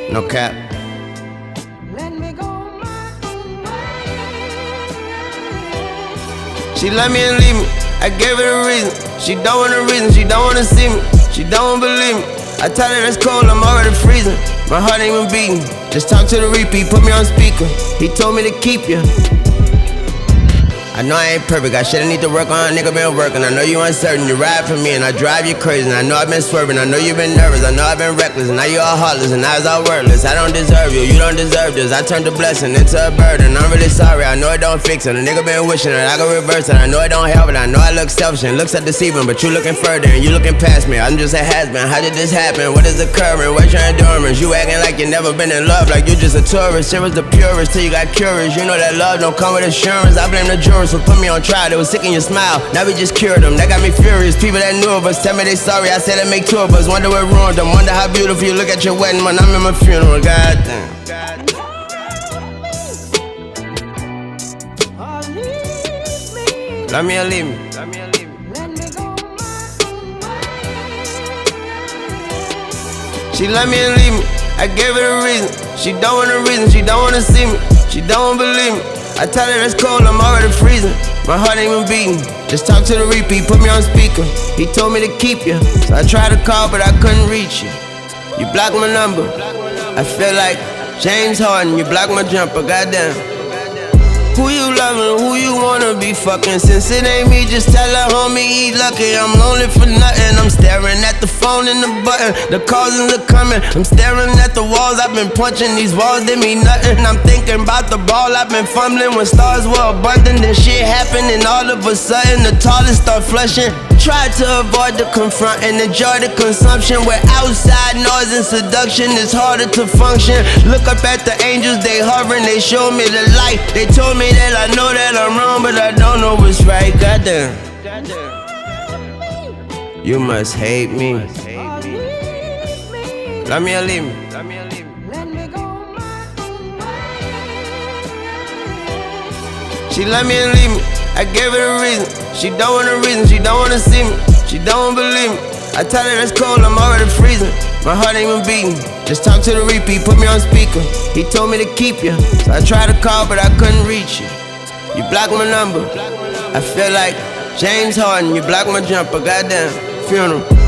No cap. She left me and leave me, I gave her a reason. She don't want a reason, she don't wanna see me, she don't believe me. I tell her it's cold, I'm already freezing. My heart ain't even beating. Just talk to the repeat, put me on speaker. He told me to keep you. I know I ain't perfect, I should've need to work on a nigga been working. I know you uncertain, you ride for me and I drive you crazy. And I know I've been swerving, I know you been nervous, I know I've been reckless. And now you all heartless and now it's all worthless. I don't deserve you, you don't deserve this. I turned a blessing into a burden, I'm really sorry. I know it don't fix it, a nigga been wishing that I could reverse it. I know it don't help it, I know I look selfish and looks so deceiving. But you looking further and you looking past me. I'm just a has-been, how did this happen? What is occurring? What's your endurance? You acting like you never been in love, like you just a tourist. It was the purest till you got curious. You know that love don't come with assurance. I blame the jurors who put me on trial. They was sick in your smile, now we just cured them. That got me furious. People that knew of us tell me they sorry. I said it make two of us. Wonder what ruined them. Wonder how beautiful you look at your wedding when I'm in my funeral. Goddamn. Love me or leave me. She left me and leave me, I gave her a reason. She don't want a reason, she don't wanna see me, she don't believe me. I tell her it's cold, I'm already freezing. My heart ain't even beating. Just talk to the repeat, put me on speaker. He told me to keep you, so I tried to call but I couldn't reach you. You blocked my number, I feel like James Harden. You blocked my jumper, goddamn. Who you loving, who you wanna be fucking? Since it ain't me, just tell her homie he lucky. I'm lonely for nothing, I'm staring at the phone and the button. The calls are coming, I'm staring at the walls. I've been punching these walls, they mean nothing. I'm thinking about the ball, I've been fumbling. When stars were abundant, then shit happened. And all of a sudden the toilets start flushing. Try to avoid the confront and enjoy the consumption. Where outside noise and seduction is harder to function. Look up at the angels, they hovering, they show me the light. They told me that I know that I'm wrong, but I don't know what's right. Goddamn. You must hate me. Love me or leave me. She left me and leave me, I gave her a reason. She don't want a reason, she don't wanna see me, she don't believe me. I tell her it's cold, I'm already freezing. My heart ain't even beating. Just talk to the repeat, put me on speaker. He told me to keep you, so I tried to call but I couldn't reach you. You blocked my number, I feel like James Harden. You blocked my jumper, goddamn, funeral.